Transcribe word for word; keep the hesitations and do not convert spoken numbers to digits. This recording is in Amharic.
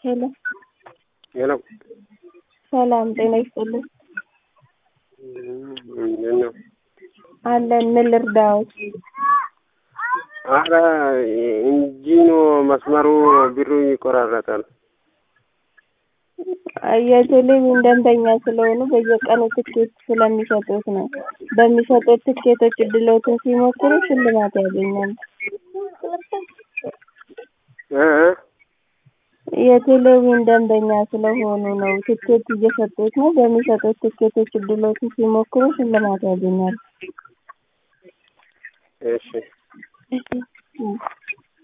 ሄሎ ሄሎ ሰላም ጤና ይስጥልኝ። ምንድን ነው? አለን ምን ልርዳዎት? ኧረ ኢንጂኑ መስመሩ ብሩ ይቆራረጣል። የቴሌቪዥን ደንበኛ ስለሆኑ በየቀኑ ትኬት ስለሚሰጡት ነው። በሚሰጡት ትኬቶች እድሎትን ሲሞክሩ ሽልማት ያገኛሉ። እ የቴሌቪዥን ደንበኛ ስለሆኑ ነው ትኬት እየሰጡት ነው። በሚሰጡት ትኬቶች እድሎትን ሲሞክሩ ሽልማት ያገኛሉ። እሺ